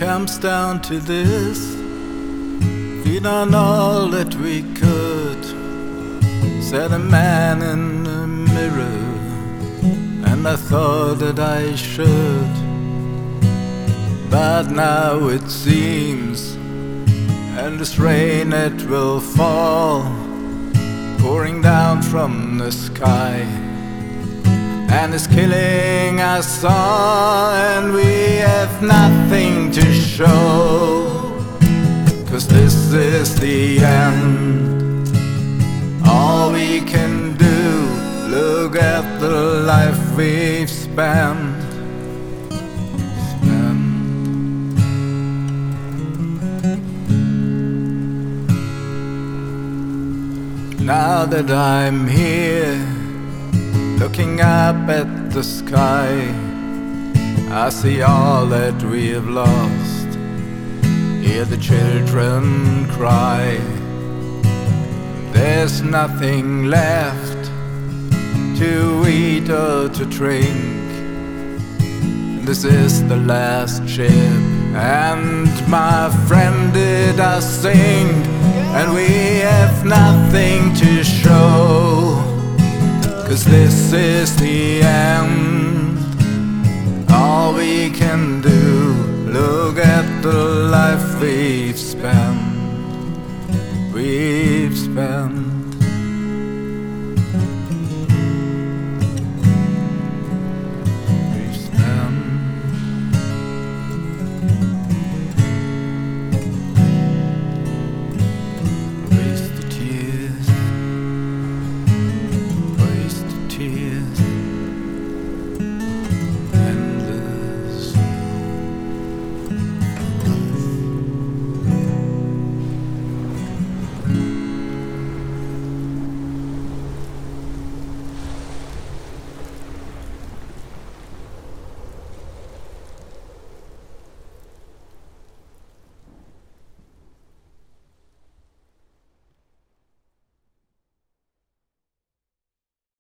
comes down to this. We've done all that we could, said a man in the mirror, and I thought that I should. But now it seems, and this rain it will fall, pouring down from the sky, and it's killing us all, and we have nothing to show. 'Cause this is the end. All we can do, look at the life we've spent. Now that I'm here, looking up at the sky, I see all that we have lost, hear the children cry. There's nothing left to eat or to drink. This is the last ship, and my friend did us sink, and we have nothing to show. 'Cause this is the end. All we can do, look at the life we've spent. We've spent. We've spent.